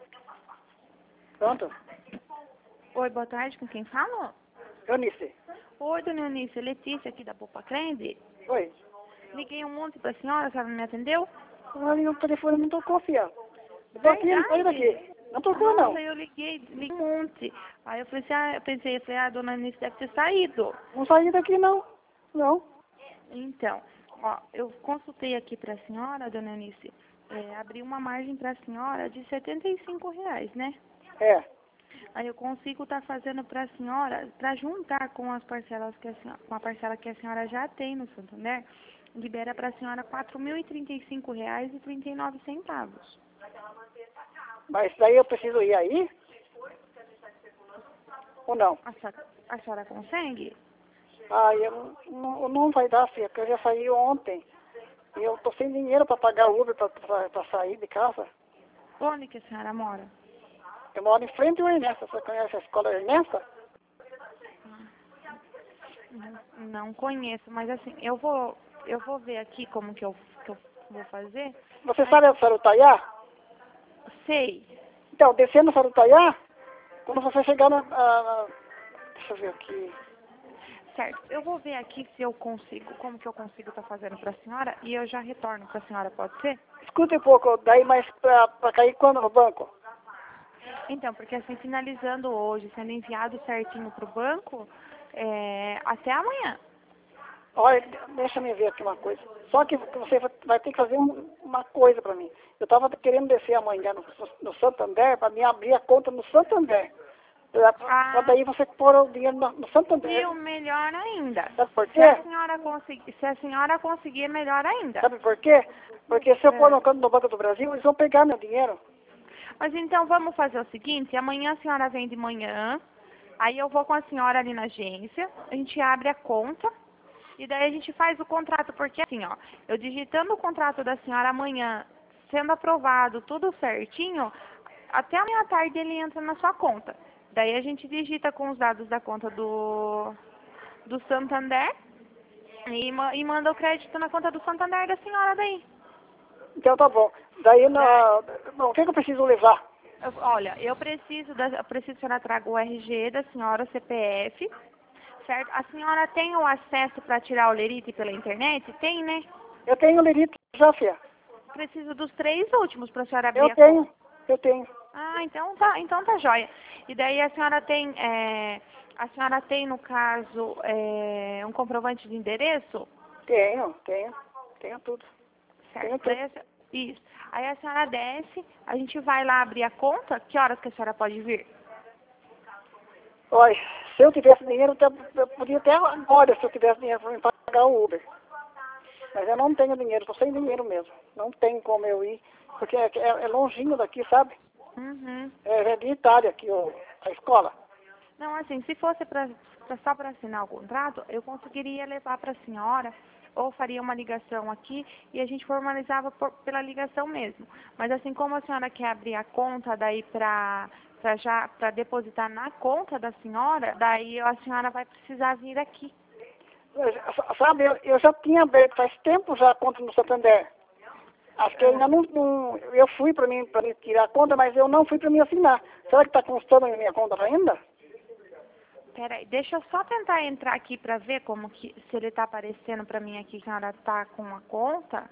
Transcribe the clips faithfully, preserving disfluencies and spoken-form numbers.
Pronto. Oi, boa tarde, com quem fala? Eunice. Oi, dona Eunice, Letícia aqui da Poupa Crende. Oi. Liguei um monte pra senhora, a senhora não me atendeu? Ali o telefone não tocou, filha. Eu tô aqui, não saí daqui. Não tocou, não. Nossa, eu liguei, liguei um monte. Aí eu falei assim, ah, eu pensei, eu falei, ah, a dona Eunice deve ter saído. Não saí daqui, não. Não. Então, ó, eu consultei aqui pra senhora, dona Eunice, é, abri uma margem pra senhora de setenta e cinco reais, né? É. Aí eu consigo estar fazendo para a senhora, para juntar com as parcelas que a senhora, com a parcela que a senhora já tem no Santander, libera para a senhora quatro mil e trinta e cinco reais e trinta e nove centavos. Mas daí eu preciso ir aí? Ou não? A senhora, a senhora consegue? Ah, eu não, não vai dar, filha, porque eu já saí ontem. E eu tô sem dinheiro para pagar o Uber para sair de casa. Onde que a senhora mora? Eu moro em frente ao Ernesto. Você conhece a escola Ernesto? Não, não conheço, mas assim, eu vou, eu vou ver aqui como que eu, que eu vou fazer. Você sabe a Sarutaiá? Sei. Então, descendo a Sarutaiá, quando você chegar na, na, na... Deixa eu ver aqui. Certo, eu vou ver aqui se eu consigo, como que eu consigo estar fazendo para a senhora e eu já retorno para a senhora, pode ser? Escuta um pouco, daí mais para cair quando no banco? Então, porque assim, finalizando hoje, sendo enviado certinho para o banco, é, até amanhã. Olha, deixa eu ver aqui uma coisa. Só que você vai ter que fazer um, uma coisa para mim. Eu estava querendo descer amanhã no, no Santander para me abrir a conta no Santander. Para Ah, daí você pôr o dinheiro no, no Santander. viu? Melhor ainda. Sabe por Se quê? a senhora conseguir, se a senhora conseguir, melhor ainda. Sabe por quê? Porque se eu pôr É. no, no Banco do Brasil, eles vão pegar meu dinheiro. Mas então vamos fazer o seguinte, amanhã a senhora vem de manhã, aí eu vou com a senhora ali na agência, a gente abre a conta e daí a gente faz o contrato, porque assim, ó, eu digitando o contrato da senhora amanhã, sendo aprovado tudo certinho, até amanhã à tarde ele entra na sua conta. Daí a gente digita com os dados da conta do, do Santander e, ma- e manda o crédito na conta do Santander da senhora daí. Então tá bom. Daí, na, bom, o que, que eu preciso levar? Eu- Olha, eu preciso, da, eu preciso que a senhora traga o R G da senhora, o C P F, certo? A senhora tem o acesso para tirar o lerite pela internet? Tem, né? Eu tenho lerito já, filha. Preciso dos três últimos para a senhora abrir Eu a tenho, conta. eu tenho. Ah, então tá, então tá jóia. E daí a senhora tem, é, a senhora tem, no caso, é, um comprovante de endereço? Tenho, tenho. Tenho tudo. Tenho Certo. tudo. Daí a se- isso. Aí a senhora desce, a gente vai lá abrir a conta. Que horas que a senhora pode vir? Olha, se eu tivesse dinheiro, eu até- eu podia até agora, se eu tivesse dinheiro para me pagar o Uber. Mas eu não tenho dinheiro, estou sem dinheiro mesmo. Não tem como eu ir, porque é, é, é longinho daqui, sabe? Uhum. É, é de Itália aqui, o, a escola. Não, assim, se fosse pra, pra- só para assinar o contrato, eu conseguiria levar para a senhora, ou faria uma ligação aqui e a gente formalizava por- pela ligação mesmo. Mas assim, como a senhora quer abrir a conta daí para para já para depositar na conta da senhora, daí a senhora vai precisar vir aqui. Mas, sabe, eu, eu já tinha aberto faz tempo já a conta no Santander. Acho que ainda não, não eu fui para mim, para mim tirar a conta, mas eu não fui para mim assinar. Será que está constando na minha conta ainda? Peraí, deixa eu só tentar entrar aqui para ver como que se ele está aparecendo para mim aqui que a senhora está com a conta.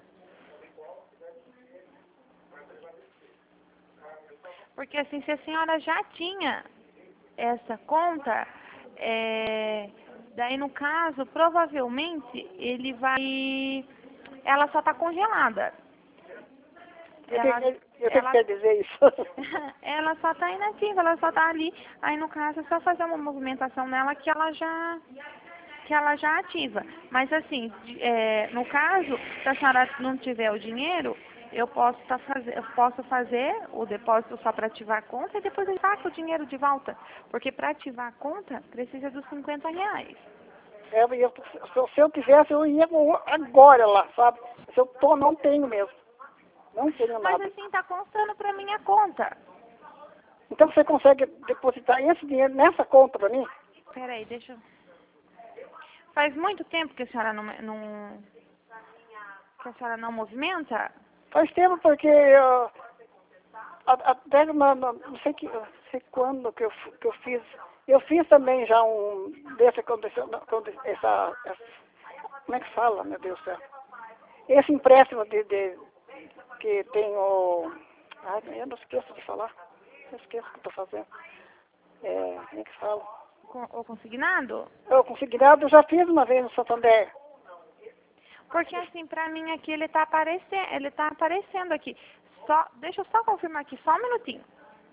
Porque assim, se a senhora já tinha essa conta, é, daí no caso, provavelmente ele vai. Ela só está congelada. E o que, Ela, que- e o que que ela, quer dizer isso? ela só está inativa, ela só está ali. Aí no caso é só fazer uma movimentação nela que ela já que ela já ativa. Mas assim, de- é, no caso, se a senhora não tiver o dinheiro, eu posso, tá fazer, eu posso fazer o depósito só para ativar a conta e depois eu saco o dinheiro de volta. Porque para ativar a conta, precisa dos cinquenta reais. É, eu, se, eu- se eu tivesse, eu ia agora lá, sabe? Se eu tô, não tenho mesmo. Não tenho Mas nada. assim, tá constando para minha conta. Então você consegue depositar esse dinheiro nessa conta para mim? Peraí, deixa eu... Faz muito tempo que a senhora não, não, que a senhora não movimenta? Faz tempo porque eu, a- até na- na- não sei, que, não sei quando que eu, fu- que eu fiz. Eu fiz também já um desse aconteceu, não, aconte- essa, essa, como é que fala, meu Deus do céu? Esse empréstimo de, de que tem o, ai, eu não esqueço de falar, eu esqueço o que estou fazendo. É, como é que fala? Com, o consignado? Eu consignado, eu já fiz uma vez no Santander. Porque assim, pra mim aqui ele tá aparecendo, ele tá aparecendo aqui. Só, deixa eu só confirmar aqui, só um minutinho.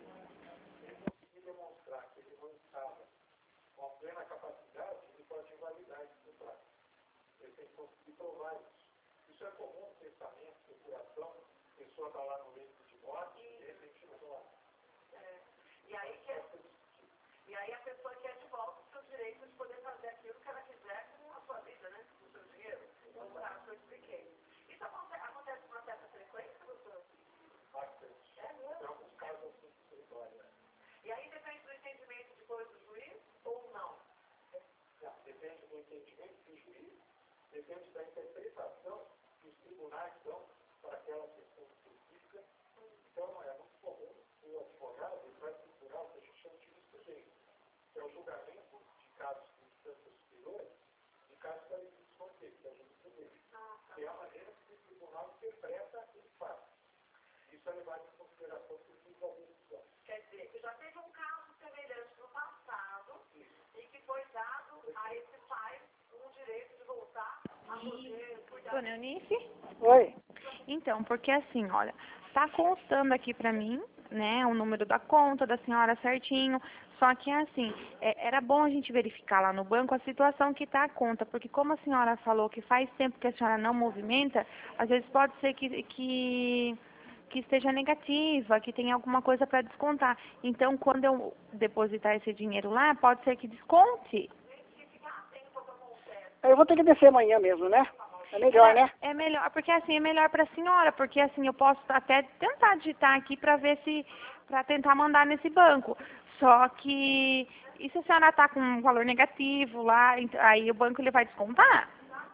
Dona Eunice? Oi. Então, porque assim, olha, tá constando aqui pra mim, né, o número da conta da senhora certinho, só que assim, é, era bom a gente verificar lá no banco a situação que tá a conta, porque como a senhora falou que faz tempo que a senhora não movimenta, às vezes pode ser que, que, que esteja negativa, que tenha alguma coisa para descontar. Então, quando eu depositar esse dinheiro lá, pode ser que desconte. Eu vou ter que descer amanhã mesmo, né? É melhor, né? É melhor, porque assim, é melhor para a senhora, porque assim, eu posso até tentar digitar aqui para ver se, para tentar mandar nesse banco. Só que, e se a senhora está com um valor negativo lá, ent- aí o banco ele vai descontar?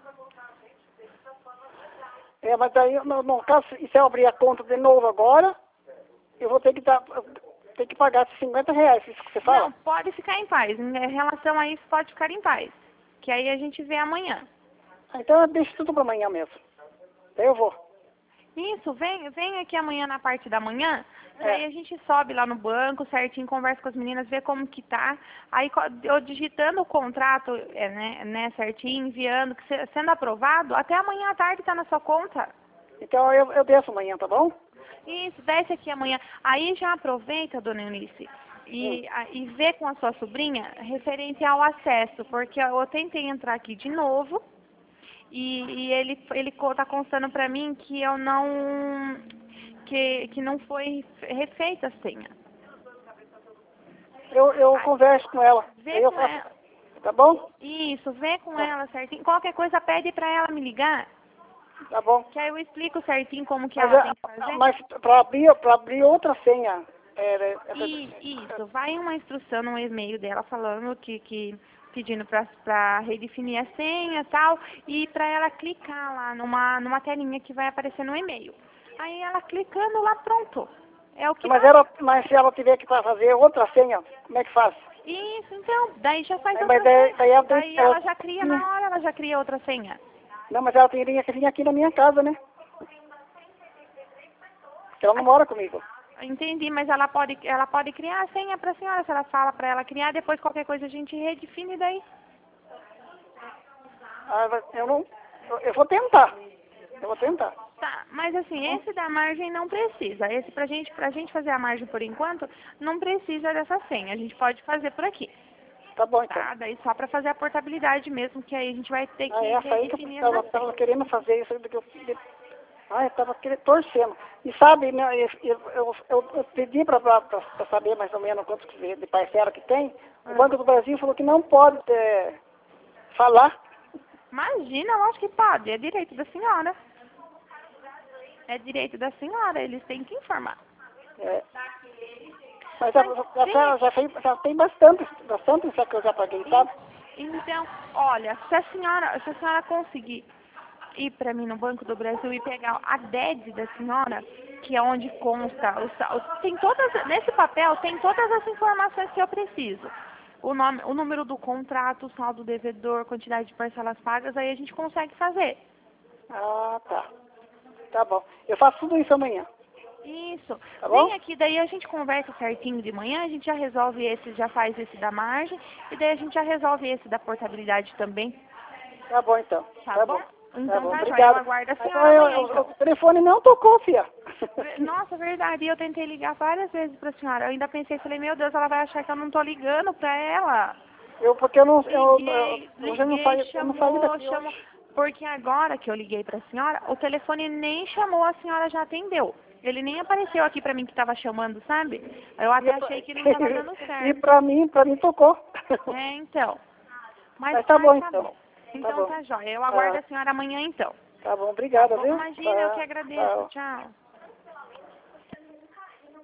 É, mas daí, no, no caso, e se eu abrir a conta de novo agora, eu vou ter que dar, ter que pagar esses cinquenta reais, isso que você fala? Não, pode ficar em paz. Em relação a isso, pode ficar em paz. Que aí a gente vê amanhã. Ah, então eu deixo tudo para amanhã mesmo. Daí eu vou. Isso, vem, vem aqui amanhã na parte da manhã, É. daí a gente sobe lá no banco, certinho, conversa com as meninas, vê como que tá. Aí co- eu digitando o contrato, é, né, né, certinho, enviando, que se- sendo aprovado, até amanhã à tarde tá na sua conta. Então eu, eu desço amanhã, tá bom? Isso, desce aqui amanhã. Aí já aproveita, dona Eunice, e, a- e vê com a sua sobrinha referente ao acesso, porque eu tentei entrar aqui de novo, e, e ele ele co- tá constando pra mim que eu não que, que não foi refeita a senha. Eu, eu converso com ela. Vê Aí eu com faço, ela. tá bom? Isso, vê com Tá, ela certinho. Qualquer coisa pede pra ela me ligar, tá bom. que aí eu explico certinho como que Mas, ela é, tem que fazer. mas para abrir, para abrir outra senha, é, essa, E isso, vai uma instrução no e-mail dela falando que, que pedindo pra, pra redefinir a senha e tal, e pra ela clicar lá numa, numa telinha que vai aparecer no e-mail. Aí ela clicando lá, pronto. É o que mas, dá. ela, mas se ela tiver que fazer outra senha, como é que faz? Isso, então, daí já faz Aí, outra mas daí- senha. daí ela tem- Daí ela- ela já cria, na hora ela já cria outra senha. Não, mas ela teria que vir aqui na minha casa, né? Porque ela não mora comigo. Entendi, mas ela pode, ela pode criar a senha pra senhora, se ela fala pra ela criar, depois qualquer coisa a gente redefine daí. Ah, mas eu não. Eu, eu vou tentar. Eu vou tentar. Tá, mas assim, esse da margem não precisa. Esse pra gente, pra gente fazer a margem por enquanto, não precisa dessa senha. A gente pode fazer por aqui. Tá bom, então. Tá, daí só pra fazer a portabilidade mesmo, que aí a gente vai ter que Ah, essa aí que eu redefinir tava, essa tava senha. querendo fazer isso. Que eu, ah, eu tava querendo, torcendo. E sabe, né, eu, eu, eu, eu- eu pedi para saber mais ou menos quantos de de parcela que tem. O Ah. Banco do Brasil falou que não pode é, falar. Imagina, eu acho que pode. É direito da senhora. É direito da senhora, eles têm que informar. É. Mas já, já, já, já, tem- já tem bastante, bastante isso que eu já paguei, sabe? Então, olha, se a senhora, se a senhora conseguir ir para mim no Banco do Brasil e pegar a D E D da senhora, que é onde consta, o, sa- o- tem todas, nesse papel tem todas as informações que eu preciso. O, nome, o número do contrato, o saldo devedor, quantidade de parcelas pagas, aí a gente consegue fazer. Ah, tá. Tá bom. Eu faço tudo isso amanhã. Isso. Tá bom? Vem aqui, daí a gente conversa certinho de manhã, a gente já resolve esse, já faz esse da margem, e daí a gente já resolve esse da portabilidade também. Tá bom, então. Tá, Tá bom? bom. Então Tá bom. tá, joia. Eu Obrigado. aguardo a Então, senhora eu- amanhã, eu- então. o telefone não tocou, fia. Nossa, verdade. Eu tentei ligar várias vezes pra senhora. Eu ainda pensei, falei, meu Deus, ela vai achar que eu não tô ligando pra ela. Eu, porque eu não, eu, Liguei, eu, eu já não liguei, saí, eu não saí chamou, daqui chamou. hoje. Porque agora que eu liguei pra senhora, o telefone nem chamou, a senhora já atendeu. Ele nem apareceu aqui pra mim que tava chamando, sabe? Eu até E pra- achei que não tava dando E certo. pra mim, pra mim tocou. É, então. Mas, Mas tá bom, então. bom. Então bom. tá jóia. Eu aguardo Tá. a senhora amanhã, então. Tá bom, obrigada, Bom, viu? imagina, eu Tá, que agradeço. tchau. Tchau.